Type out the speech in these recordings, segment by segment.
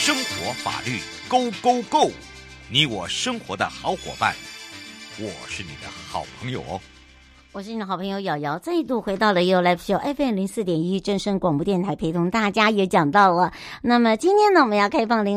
生活法律 Go Go Go， 你我生活的好伙伴，我是你的好朋友哦。 我是你的好朋友瑶瑶，再度回到了 You Live Show FM 04.1正声广播电台，陪同大家也讲到了。那么今天呢，我们要开放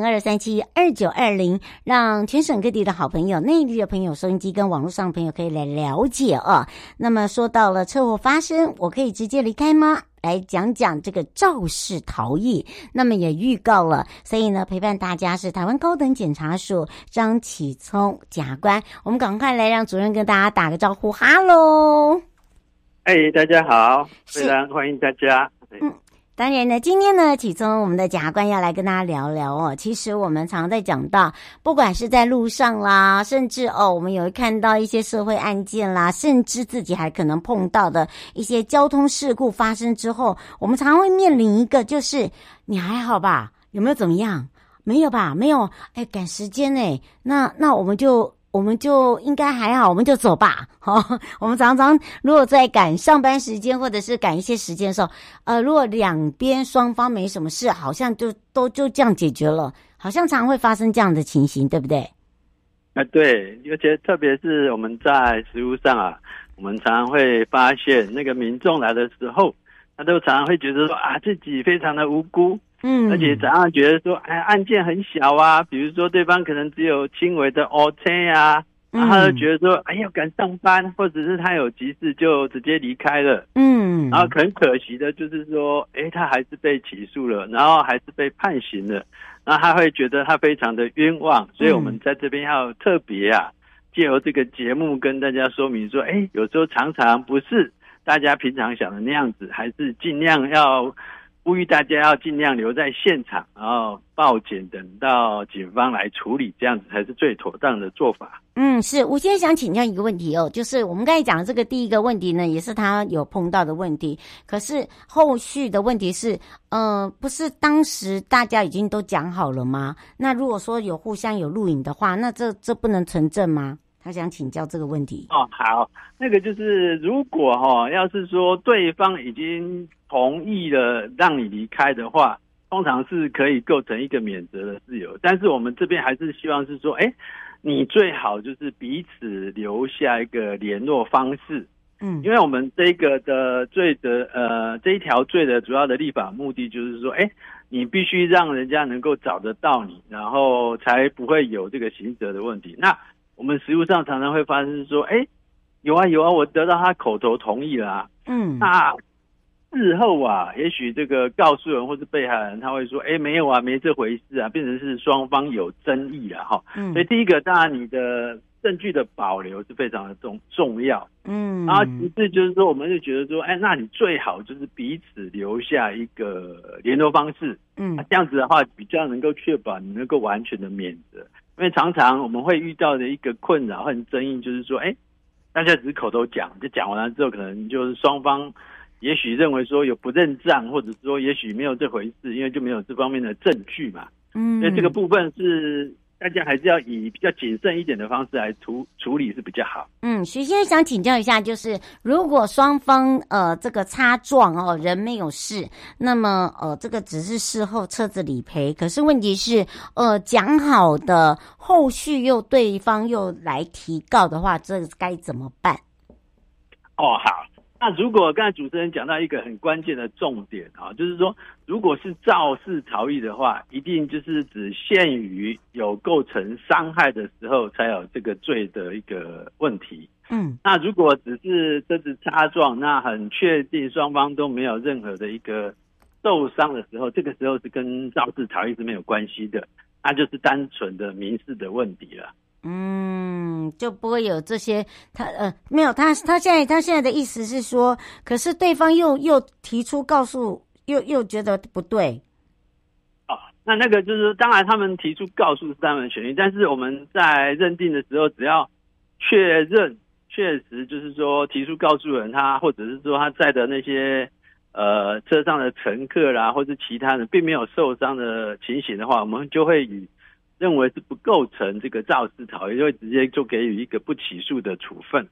02372920，让全省各地的好朋友、内地的朋友、收音机跟网络上的朋友可以来了解啊。那么说到了车祸发生，我可以直接离开吗？来讲讲这个肇事逃逸，那么也预告了，所以呢，陪伴大家是台湾高等检察署张启聪检察官。我们赶快来让主任跟大家打个招呼，哈喽！ 大家好，非常欢迎大家。 当然呢，今天呢，启聪我们的检察官要来跟大家聊聊哦。其实我们常在讲到，不管是在路上啦，甚至我们有看到一些社会案件啦，甚至自己还可能碰到的一些交通事故发生之后，我们常会面临一个，就是你还好吧？有没有怎么样？没有吧？没有，赶时间那我们就应该还好，我们就走吧。我们常常如果在赶上班时间或者是赶一些时间的时候，如果两边双方没什么事，好像就这样解决了，好像常会发生这样的情形，对不对？ 对，而且特别是我们在实务上啊，我们常常会发现那个民众来的时候，他都常常会觉得说自己非常的无辜。而且常常觉得说，案件很小啊，比如说对方可能只有轻微的 OT 啊，然后他就觉得说，要赶上班，或者是他有急事就直接离开了。然后很可惜的就是说，他还是被起诉了，然后还是被判刑了，然后他会觉得他非常的冤枉，所以我们在这边要特别借由这个节目跟大家说明说，有时候常常不是大家平常想的那样子，还是尽量要呼吁大家要尽量留在现场，然后报警，等到警方来处理，这样子才是最妥当的做法。 是我现在想请教一个问题就是我们刚才讲的这个第一个问题呢，也是他有碰到的问题，可是后续的问题是，不是当时大家已经都讲好了吗？那如果说有互相有录影的话，那这不能存证吗？他想请教这个问题。 好，那个就是如果要是说对方已经同意了让你离开的话，通常是可以构成一个免责的事由，但是我们这边还是希望是说，你最好就是彼此留下一个联络方式。因为我们这个的罪的这一条罪的主要的立法目的就是说，你必须让人家能够找得到你，然后才不会有这个刑责的问题。那我们实务上常常会发生说，有啊，我得到他口头同意了那事后也许这个告诉人或是被害人他会说，没有啊，没这回事啊，变成是双方有争议了所以第一个，当然你的证据的保留是非常的重要。然后其次就是说，我们就觉得说，那你最好就是彼此留下一个联络方式。这样子的话比较能够确保你能够完全的免责。因为常常我们会遇到的一个困扰和争议就是说，大家只是口头讲，就讲完了之后，可能就是双方也许认为说有不认账，或者说也许没有这回事，因为就没有这方面的证据嘛。所以这个部分是大家还是要以比较谨慎一点的方式来处理是比较好。 徐先生想请教一下，就是如果双方这个擦撞人没有事，那么这个只是事后车子理赔，可是问题是讲好的后续对方又来提告的话，这该怎么办？ 好。那如果刚才主持人讲到一个很关键的重点就是说，如果是肇事逃逸的话，一定就是只限于有构成伤害的时候才有这个罪的一个问题。那如果只是车子擦撞，那很确定双方都没有任何的一个受伤的时候，这个时候是跟肇事逃逸是没有关系的，那就是单纯的民事的问题了。 就不会有这些。没有，他现在的意思是说，可是对方又提出告诉，又觉得不对。 那个就是当然他们提出告诉是他们的权利，但是我们在认定的时候，只要确认确实就是说提出告诉人他，或者是说他载的那些车上的乘客啦，或者其他人并没有受伤的情形的话，我们就会认为是不构成这个肇事逃逸，就会直接就给予一个不起诉的处分。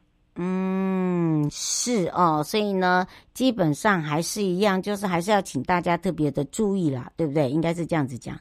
是所以呢，基本上还是一样，就是还是要请大家特别的注意啦，对不对？应该是这样子讲。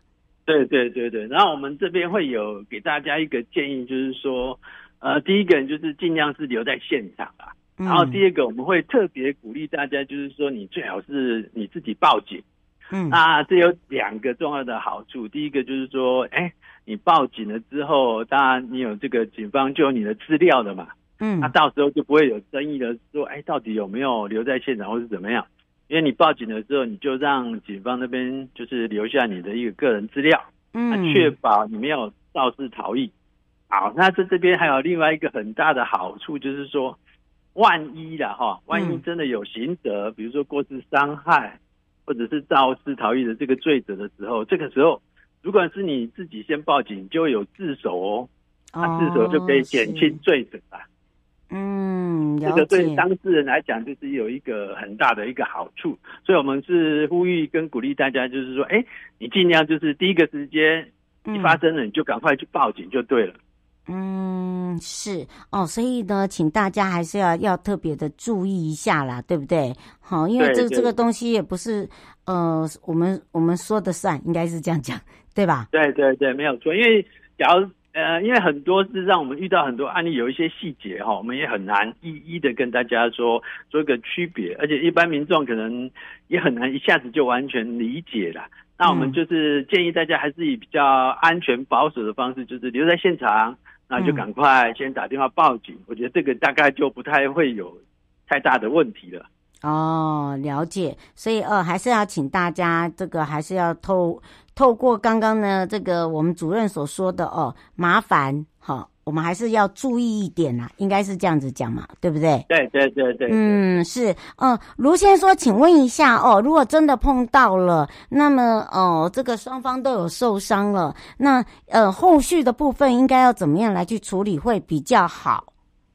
对对对对，然后我们这边会有给大家一个建议，就是说，第一个就是尽量是留在现场啊，然后第二个我们会特别鼓励大家，就是说你最好是你自己报警。那这有2个重要的好处，第一个就是说，你报警了之后，当然你有这个警方就有你的资料了嘛，那到时候就不会有争议的说，到底有没有留在现场或是怎么样？因为你报警的时候，你就让警方那边就是留下你的一个个人资料，确保你没有肇事逃逸。好，那这边还有另外一个很大的好处，就是说，万一真的有刑责，比如说过失伤害或者是肇事逃逸的这个罪责的时候，这个时候如果是你自己先报警，就会有自首那自首就可以减轻罪责啊。这个对当事人来讲就是有一个很大的一个好处，所以我们是呼吁跟鼓励大家，就是说，你尽量就是第一个时间一发生了，你就赶快去报警就对了。 是哦，所以呢，请大家还是要特别的注意一下啦，对不对？好，因为这个东西也不是我们说的算，应该是这样讲，对吧？对对对，没有错。因为因为很多是让我们遇到很多案例，有一些细节我们也很难一一的跟大家做一个区别，而且一般民众可能也很难一下子就完全理解啦。那我们就是建议大家还是以比较安全保守的方式，就是留在现场，那就赶快先打电话报警。我觉得这个大概就不太会有太大的问题了。了解。所以还是要请大家这个还是要透过刚刚呢这个我们主任所说的麻烦我们还是要注意一点啦，应该是这样子讲嘛，对不对？对对对对。是。卢先生说，请问一下如果真的碰到了，那么这个双方都有受伤了，那后续的部分应该要怎么样来去处理会比较好？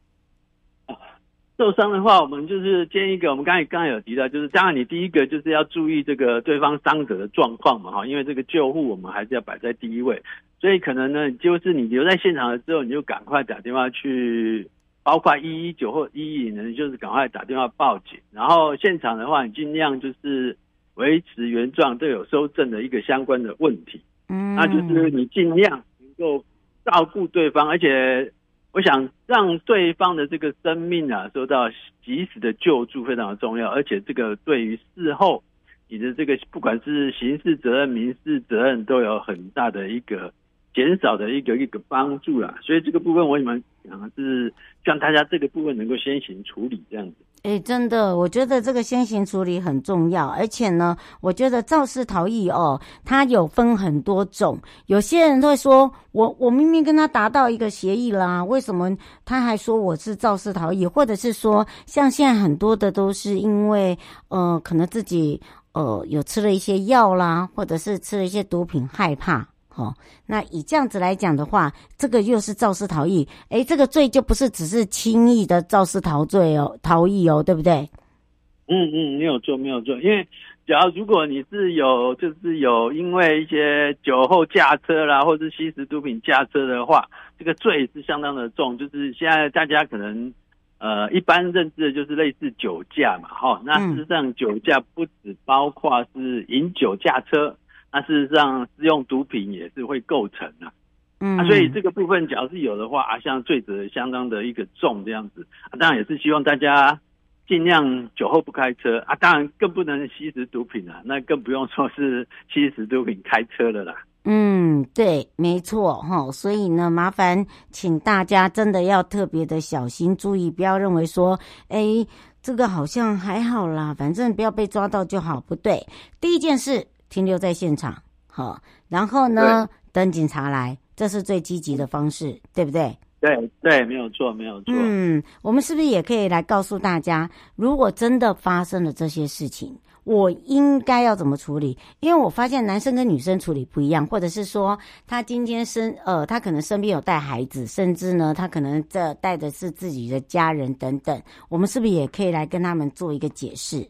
受伤的话，我们就是建议一个，我们刚才有提到，就是当然你第一个就是要注意这个对方伤者的状况嘛，因为这个救护我们还是要摆在第一位，所以可能呢，就是你留在现场的时候，你就赶快打电话去，包括119或110呢，就是赶快打电话报警，然后现场的话，你尽量就是维持原状，都有搜证的一个相关的问题，那就是你尽量能够照顾对方，而且我想让对方的这个生命受到及时的救助非常的重要，而且这个对于事后你的这个不管是刑事责任、民事责任都有很大的一个减少的一个帮助啦。所以这个部分我们想的是希望大家这个部分能够先行处理这样子。真的，我觉得这个先行处理很重要，而且呢，我觉得肇事逃逸它有分很多种。有些人会说，我明明跟他达到一个协议啦，为什么他还说我是肇事逃逸？或者是说，像现在很多的都是因为可能自己有吃了一些药啦，或者是吃了一些毒品，害怕。那以这样子来讲的话，这个又是肇事逃逸，这个罪就不是只是轻易的肇事逃逸对不对？没有错，没有错。因为如果你是有因为一些酒后驾车啦，或是吸食毒品驾车的话，这个罪是相当的重。就是现在大家可能一般认知的就是类似酒驾嘛，那事实上酒驾不只包括是饮酒驾车。那事实上，使用毒品也是会构成的，所以这个部分，假如是有的话像罪责相当的一个重这样子，当然也是希望大家尽量酒后不开车当然更不能吸食毒品啦，那更不用说是吸食毒品开车了啦。对，没错所以呢，麻烦请大家真的要特别的小心注意，不要认为说，这个好像还好啦，反正不要被抓到就好，不对。第一件事。停留在现场，然后呢，等警察来，这是最积极的方式，对不对？对对，没有错，没有错。我们是不是也可以来告诉大家，如果真的发生了这些事情，我应该要怎么处理？因为我发现男生跟女生处理不一样，或者是说他今天他可能身边有带孩子，甚至呢，他可能带的是自己的家人等等，我们是不是也可以来跟他们做一个解释？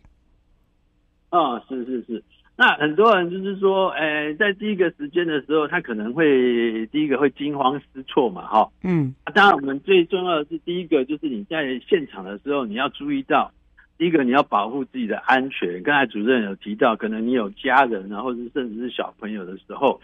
是。那很多人就是说，在第一个时间的时候，他可能会第一个会惊慌失措嘛，当然我们最重要的是第一个就是你在现场的时候，你要注意到，第一个你要保护自己的安全。刚才主任有提到，可能你有家人或者甚至是小朋友的时候，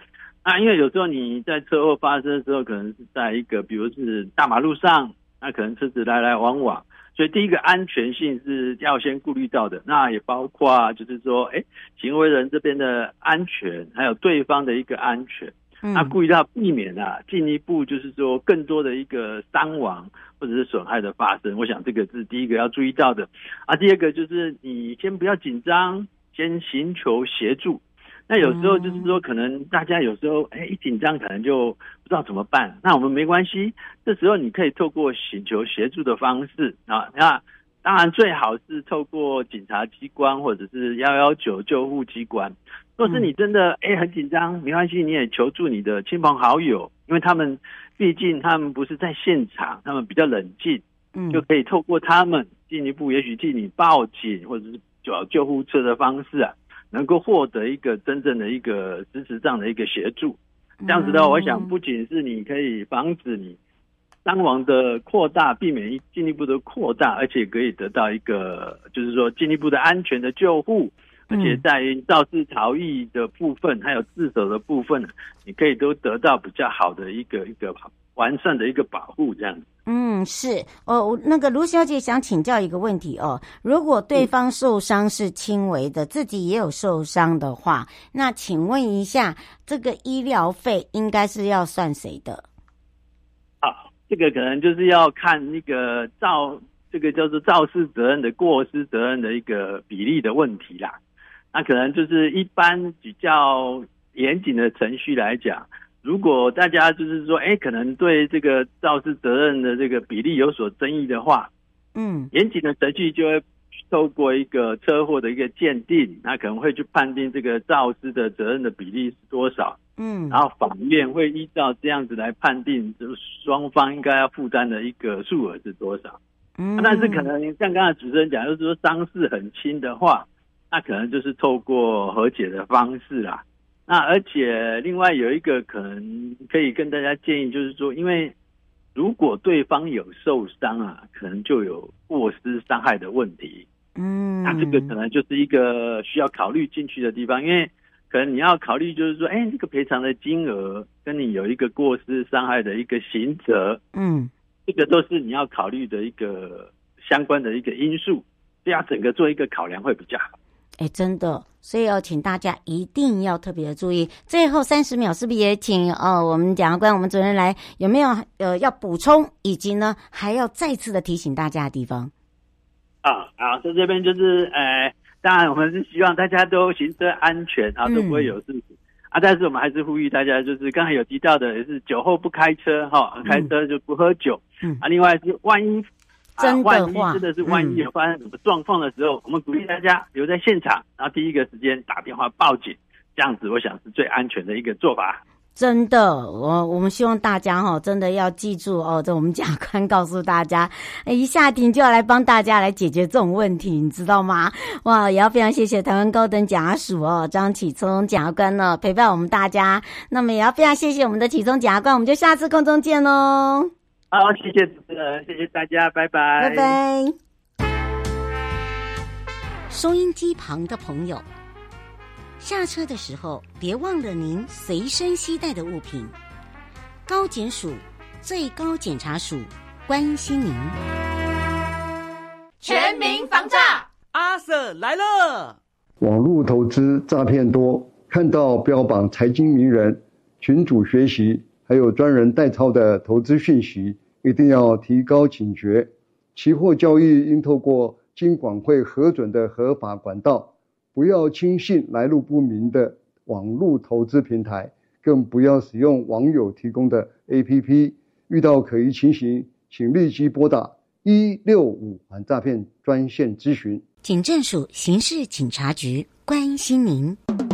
因为有时候你在车祸发生的时候，可能是在一个比如是大马路上，那可能车子来来往往，所以第一个安全性是要先顾虑到的。那也包括就是说，行为人这边的安全，还有对方的一个安全。那顾虑到避免进一步就是说更多的一个伤亡或者是损害的发生，我想这个是第一个要注意到的。第二个就是你先不要紧张，先寻求协助。那有时候就是说可能大家有时候一紧张可能就不知道怎么办，那我们没关系，这时候你可以透过寻求协助的方式那当然最好是透过警察机关或者是119救护机关。若是你真的很紧张，没关系，你也求助你的亲朋好友，因为毕竟他们不是在现场，他们比较冷静，就可以透过他们进一步也许替你报警或者是找救护车的方式能够获得一个真正的一个实质上的一个协助。这样子的话，我想不仅是你可以防止你伤亡的扩大，避免进一步的扩大，而且可以得到一个就是说进一步的安全的救护，而且在于肇事逃逸的部分还有自首的部分，你可以都得到比较好的一个完善的一个保护，这样子。 是那个卢小姐想请教一个问题如果对方受伤是轻微的，自己也有受伤的话，那请问一下，这个医疗费应该是要算谁的？ 这个可能就是要看那个这个叫做肇事责任的过失责任的一个比例的问题啦。那可能就是一般比较严谨的程序来讲，如果大家就是说可能对这个肇事责任的这个比例有所争议的话，严谨的程序就会透过一个车祸的一个鉴定，那可能会去判定这个肇事的责任的比例是多少。然后法院会依照这样子来判定，就是双方应该要负担的一个数额是多少。但是可能像刚才主持人讲，就是说伤势很轻的话，那可能就是透过和解的方式啦。那而且另外有一个可能可以跟大家建议，就是说，因为如果对方有受伤可能就有过失伤害的问题。那这个可能就是一个需要考虑进去的地方，因为可能你要考虑就是说这个赔偿的金额跟你有一个过失伤害的一个刑责，这个都是你要考虑的一个相关的一个因素，这样整个做一个考量会比较好。 真的，所以请大家一定要特别的注意。最后30秒是不是也请我们检察官我们主任来有没有要补充，以及呢还要再次的提醒大家的地方？ 好，在这边就是当然我们是希望大家都行车安全都不会有事情但是我们还是呼吁大家，就是刚才有提到的，也是酒后不开车开车就不喝酒另外是万一真的有发生什么状况的时候，我们鼓励大家留在现场，然后第一个时间打电话报警，这样子我想是最安全的一个做法。 真的，我们希望大家真的要记住这我们检察官告诉大家，一下庭就要来帮大家来解决这种问题，你知道吗？哇，也要非常谢谢台湾高等检察署张启聪检察官呢陪伴我们大家，那么也要非常谢谢我们的启聪检察官，我们就下次空中见咯。 好，谢谢主持人，谢谢大家，拜拜， 拜拜。收音机旁的朋友，下车的时候别忘了您随身携带的物品。高检署、最高检察署关心您。 全民防诈， 阿 Sir 来了。 网络投资诈骗多，看到标榜财经名人、群组学习，还有专人代操的投资讯息，一定要提高警觉。期货交易应透过金管会核准的合法管道，不要轻信来路不明的网络投资平台，更不要使用网友提供的 APP。 遇到可疑情形，请立即拨打165反诈骗专线咨询。 警政署刑事警察局关心您。